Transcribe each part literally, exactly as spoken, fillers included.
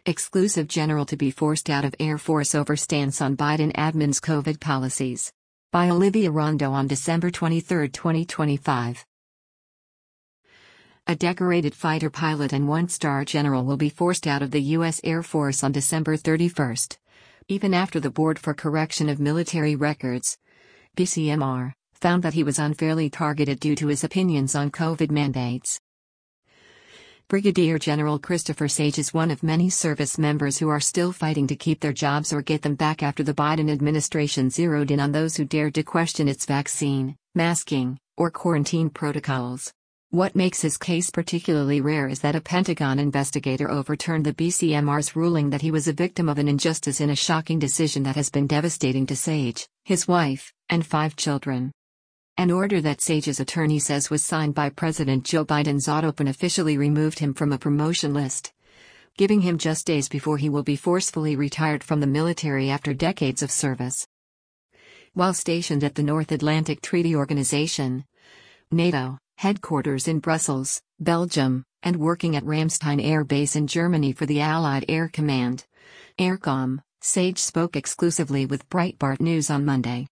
Exclusive general to be forced out of Air Force over stance on Biden admin's COVID policies. By Olivia Rondo on December twenty-third, twenty twenty-five. A decorated fighter pilot and one-star general will be forced out of the U S Air Force on December thirty-first. Even after the Board for Correction of Military Records, B C M R, found that he was unfairly targeted due to his opinions on COVID mandates. Brigadier General Christopher Sage is one of many service members who are still fighting to keep their jobs or get them back after the Biden administration zeroed in on those who dared to question its vaccine, masking, or quarantine protocols. What makes his case particularly rare is that a Pentagon investigator overturned the B C M R's ruling that he was a victim of an injustice in a shocking decision that has been devastating to Sage, his wife, and five children. An order that Sage's attorney says was signed by President Joe Biden's Autopen officially removed him from a promotion list, giving him just days before he will be forcefully retired from the military after decades of service. While stationed at the North Atlantic Treaty Organization, NATO, headquarters in Brussels, Belgium, and working at Ramstein Air Base in Germany for the Allied Air Command, AirCom, Sage spoke exclusively with Breitbart News on Monday.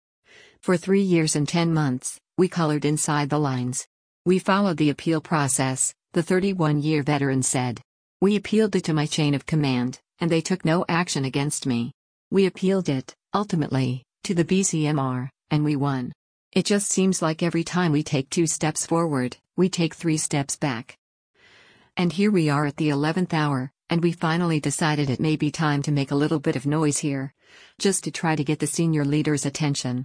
For three years and ten months, we colored inside the lines. We followed the appeal process, the thirty-one-year veteran said. We appealed it to my chain of command, and they took no action against me. We appealed it, ultimately, to the B C M R, and we won. It just seems like every time we take two steps forward, we take three steps back. And here we are at the eleventh hour, and we finally decided it may be time to make a little bit of noise here, just to try to get the senior leaders' attention.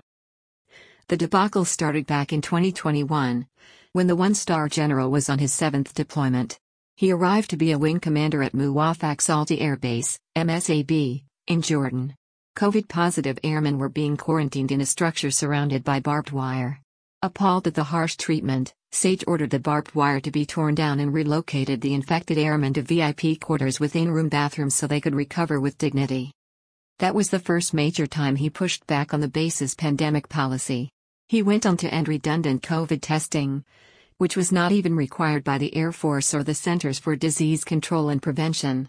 The debacle started back in twenty twenty-one, when the one-star general was on his seventh deployment. He arrived to be a wing commander at Muwafaq Salti Air Base, M S A B, in Jordan. COVID-positive airmen were being quarantined in a structure surrounded by barbed wire. Appalled at the harsh treatment, Sage ordered the barbed wire to be torn down and relocated the infected airmen to V I P quarters with in-room bathrooms so they could recover with dignity. That was the first major time he pushed back on the base's pandemic policy. He went on to end redundant COVID testing, which was not even required by the Air Force or the Centers for Disease Control and Prevention,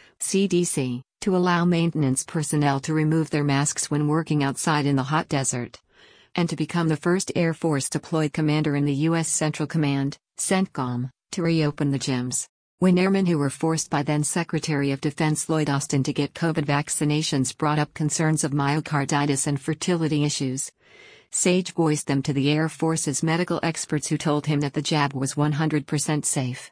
C D C, to allow maintenance personnel to remove their masks when working outside in the hot desert, and to become the first Air Force deployed commander in the U S Central Command, CENTCOM, to reopen the gyms. When airmen who were forced by then Secretary of Defense Lloyd Austin to get COVID vaccinations brought up concerns of myocarditis and fertility issues, Sage voiced them to the Air Force's medical experts who told him that the jab was one hundred percent safe.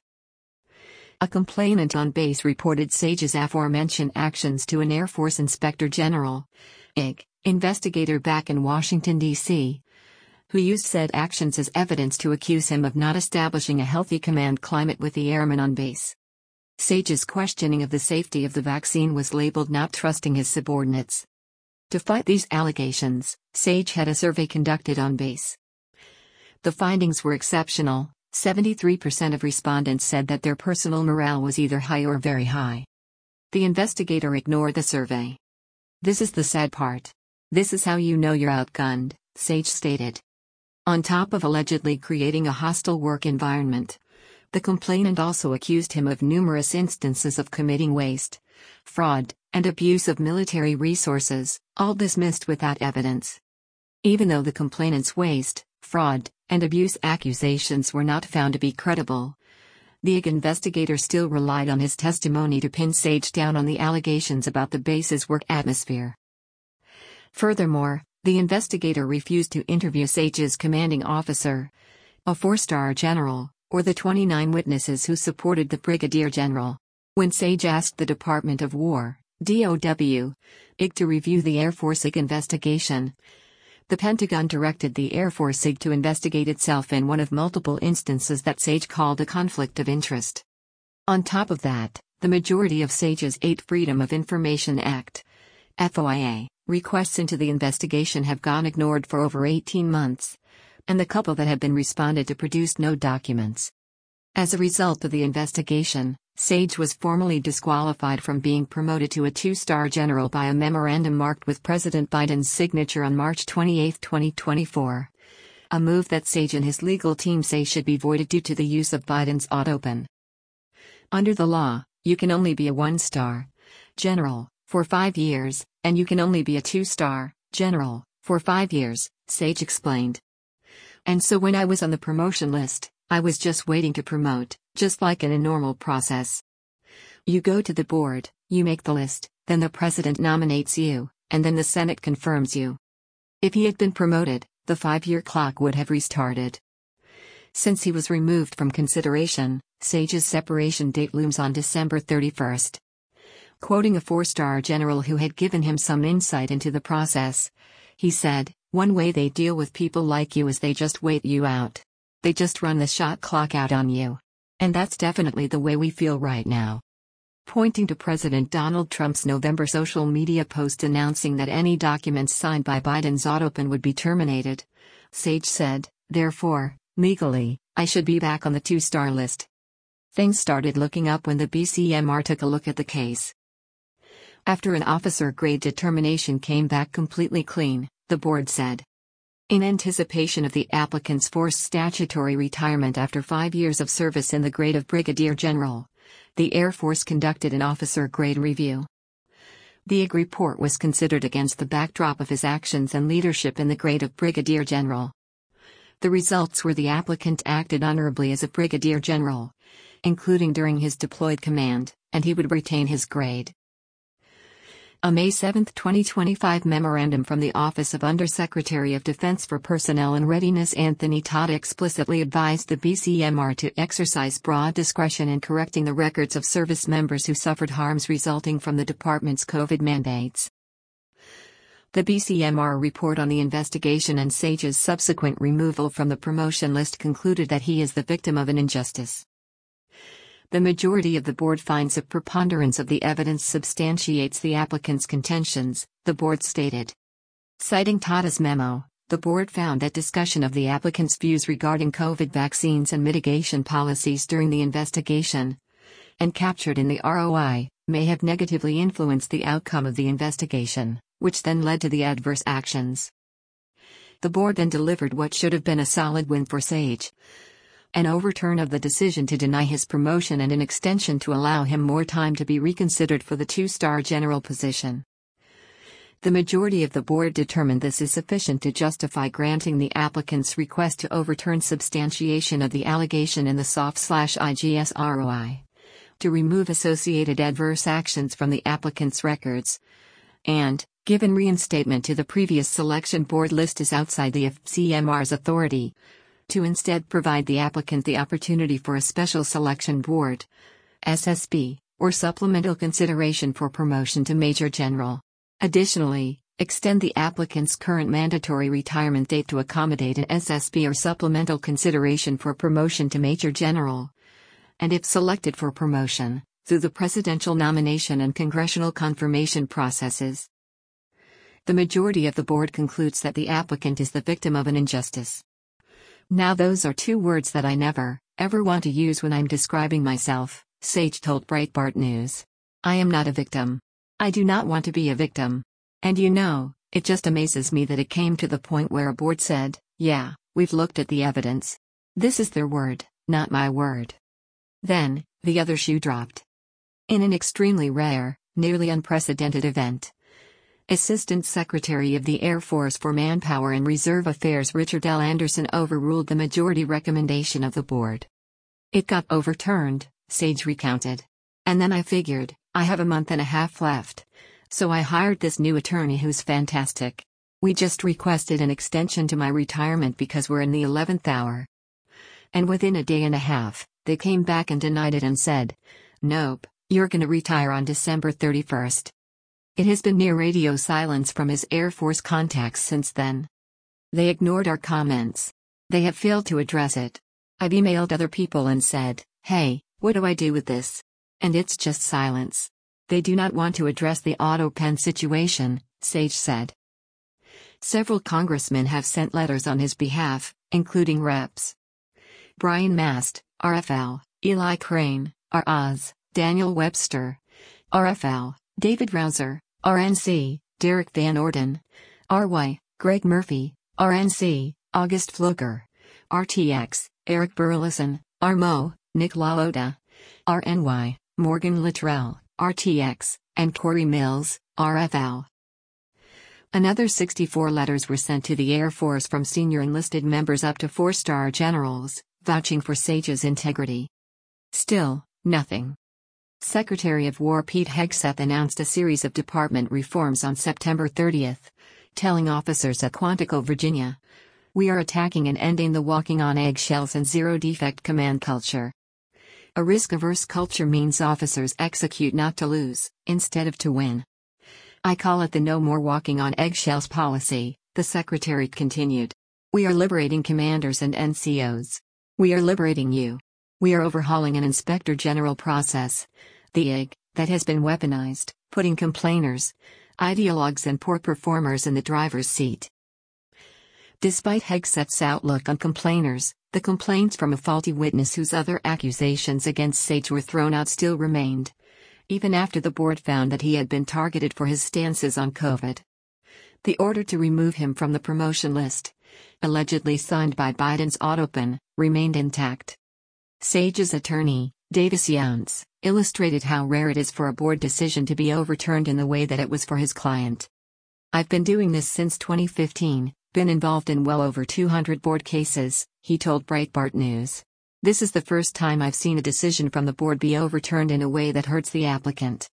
A complainant on base reported Sage's aforementioned actions to an Air Force Inspector General, I G, investigator back in Washington, D C, who used said actions as evidence to accuse him of not establishing a healthy command climate with the airmen on base. Sage's questioning of the safety of the vaccine was labeled not trusting his subordinates. To fight these allegations, Sage had a survey conducted on base. The findings were exceptional. seventy-three percent of respondents said that their personal morale was either high or very high. The investigator ignored the survey. This is the sad part. This is how you know you're outgunned, Sage stated. On top of allegedly creating a hostile work environment, the complainant also accused him of numerous instances of committing waste, fraud, and abuse of military resources, all dismissed without evidence. Even though the complainant's waste, fraud, and abuse accusations were not found to be credible, the I G investigator still relied on his testimony to pin Sage down on the allegations about the base's work atmosphere. Furthermore, the investigator refused to interview Sage's commanding officer, a four-star general, or the twenty-nine witnesses who supported the brigadier general. When Sage asked the Department of War, D O W, I G to review the Air Force I G investigation, the Pentagon directed the Air Force I G to investigate itself in one of multiple instances that Sage called a conflict of interest. On top of that, the majority of Sage's eight Freedom of Information Act (F O I A) requests into the investigation have gone ignored for over eighteen months, and the couple that have been responded to produced no documents. As a result of the investigation, Sage was formally disqualified from being promoted to a two-star general by a memorandum marked with President Biden's signature on March twenty-eighth, twenty twenty-four. A move that Sage and his legal team say should be voided due to the use of Biden's Autopen. Under the law, You can only be a one-star general for five years, and you can only be a two-star general for five years, Sage explained. And so when I was on the promotion list, I was just waiting to promote, just like in a normal process. You go to the board, you make the list, then the president nominates you, and then the Senate confirms you. If he had been promoted, the five-year clock would have restarted. Since he was removed from consideration, Sage's separation date looms on December thirty-first. Quoting a four-star general who had given him some insight into the process, he said, "One way they deal with people like you is they just wait you out. They just run the shot clock out on you. And that's definitely the way we feel right now." Pointing to President Donald Trump's November social media post announcing that any documents signed by Biden's autopen would be terminated, Sage said, "Therefore, legally, I should be back on the two-star list." Things started looking up when the B C M R took a look at the case. After an officer-grade determination came back completely clean, the board said. In anticipation of the applicant's forced statutory retirement after five years of service in the grade of Brigadier General, the Air Force conducted an officer-grade review. The A G report was considered against the backdrop of his actions and leadership in the grade of Brigadier General. The results were the applicant acted honorably as a Brigadier General, including during his deployed command, and he would retain his grade. A May seventh twenty twenty-five memorandum from the Office of Undersecretary of Defense for Personnel and Readiness Anthony Todd explicitly advised the B C M R to exercise broad discretion in correcting the records of service members who suffered harms resulting from the department's COVID mandates. The B C M R report on the investigation and Sage's subsequent removal from the promotion list concluded that he is the victim of an injustice. The majority of the board finds a preponderance of the evidence substantiates the applicant's contentions, the board stated. Citing Todd's memo, the board found that discussion of the applicant's views regarding COVID vaccines and mitigation policies during the investigation, and captured in the R O I, may have negatively influenced the outcome of the investigation, which then led to the adverse actions. The board then delivered what should have been a solid win for Sage. An overturn of the decision to deny his promotion and an extension to allow him more time to be reconsidered for the two-star general position. The majority of the board determined this is sufficient to justify granting the applicant's request to overturn substantiation of the allegation in the S O F/I G S R O I, to remove associated adverse actions from the applicant's records, and, given reinstatement to the previous selection board list is outside the F C M R's authority, to instead provide the applicant the opportunity for a special selection board, S S B, or supplemental consideration for promotion to Major General. Additionally, extend the applicant's current mandatory retirement date to accommodate an S S B or supplemental consideration for promotion to Major General. And if selected for promotion, through the presidential nomination and congressional confirmation processes. The majority of the board concludes that the applicant is the victim of an injustice. Now those are two words that I never, ever want to use when I'm describing myself, Sage told Breitbart News. I am not a victim. I do not want to be a victim. And you know, it just amazes me that it came to the point where a board said, yeah, we've looked at the evidence. This is their word, not my word. Then, the other shoe dropped. In an extremely rare, nearly unprecedented event, Assistant Secretary of the Air Force for Manpower and Reserve Affairs Richard L. Anderson overruled the majority recommendation of the board. It got overturned, Sage recounted. And then I figured, I have a month and a half left. So I hired this new attorney who's fantastic. We just requested an extension to my retirement because we're in the eleventh hour. And within a day and a half, they came back and denied it and said, nope, you're gonna retire on December thirty-first. It has been near radio silence from his Air Force contacts since then. They ignored our comments. They have failed to address it. I've emailed other people and said, hey, what do I do with this? And it's just silence. They do not want to address the AutoPen situation, Sage said. Several congressmen have sent letters on his behalf, including Reps Brian Mast, R F L, Eli Crane, R Oz, Daniel Webster, R F L, David Rouser, R N C, Derek Van Orden, R Y, Greg Murphy, R N C, August Floger, R T X, Eric Burleson, R M O, Nick LaLota, R N Y, Morgan Luttrell, R T X, and Corey Mills, R F L. Another sixty-four letters were sent to the Air Force from senior enlisted members up to four-star generals, vouching for Sage's integrity. Still, nothing. Secretary of War Pete Hegseth announced a series of department reforms on September thirtieth, telling officers at Quantico, Virginia, "We are attacking and ending the walking on eggshells and zero-defect command culture. A risk-averse culture means officers execute not to lose, instead of to win. I call it the no more walking on eggshells policy," the secretary continued. "We are liberating commanders and N C Os. We are liberating you. We are overhauling an inspector general process, the I G, that has been weaponized, putting complainers, ideologues and poor performers in the driver's seat." Despite Hegseth's outlook on complainers, the complaints from a faulty witness whose other accusations against Sage were thrown out still remained, even after the board found that he had been targeted for his stances on COVID. The order to remove him from the promotion list, allegedly signed by Biden's Autopin, remained intact. Sage's attorney, Davis Younts, illustrated how rare it is for a board decision to be overturned in the way that it was for his client. "I've been doing this since twenty fifteen, been involved in well over two hundred board cases," he told Breitbart News. "This is the first time I've seen a decision from the board be overturned in a way that hurts the applicant."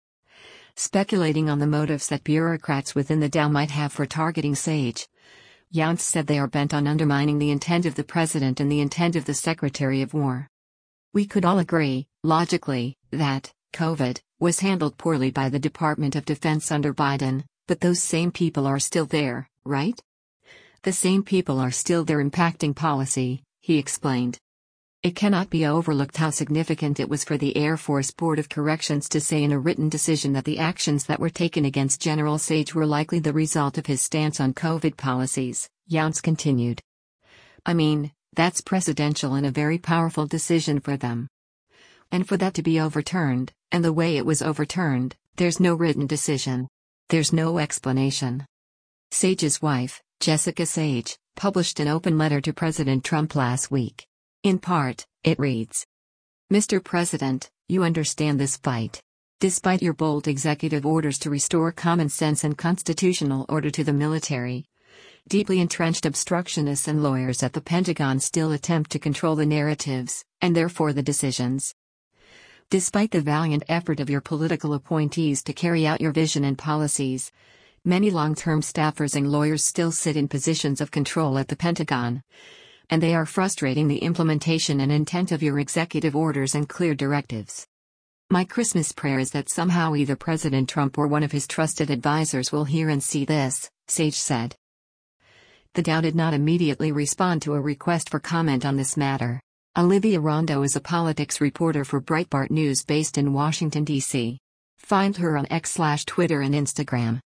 Speculating on the motives that bureaucrats within the Dow might have for targeting Sage, Younts said they are bent on undermining the intent of the president and the intent of the Secretary of War. "We could all agree, logically, that COVID was handled poorly by the Department of Defense under Biden, but those same people are still there, right? The same people are still there impacting policy," he explained. "It cannot be overlooked how significant it was for the Air Force Board of Corrections to say in a written decision that the actions that were taken against General Sage were likely the result of his stance on COVID policies," Younts continued. "I mean, that's presidential and a very powerful decision for them. And for that to be overturned, and the way it was overturned, there's no written decision. There's no explanation." Sage's wife, Jessica Sage, published an open letter to President Trump last week. In part, it reads, "Mister President, you understand this fight. Despite your bold executive orders to restore common sense and constitutional order to the military, deeply entrenched obstructionists and lawyers at the Pentagon still attempt to control the narratives, and therefore the decisions. Despite the valiant effort of your political appointees to carry out your vision and policies, many long-term staffers and lawyers still sit in positions of control at the Pentagon, and they are frustrating the implementation and intent of your executive orders and clear directives. My Christmas prayer is that somehow either President Trump or one of his trusted advisors will hear and see this," Sage said. The Dow did not immediately respond to a request for comment on this matter. Olivia Rondo is a politics reporter for Breitbart News based in Washington, D C Find her on X slash Twitter and Instagram.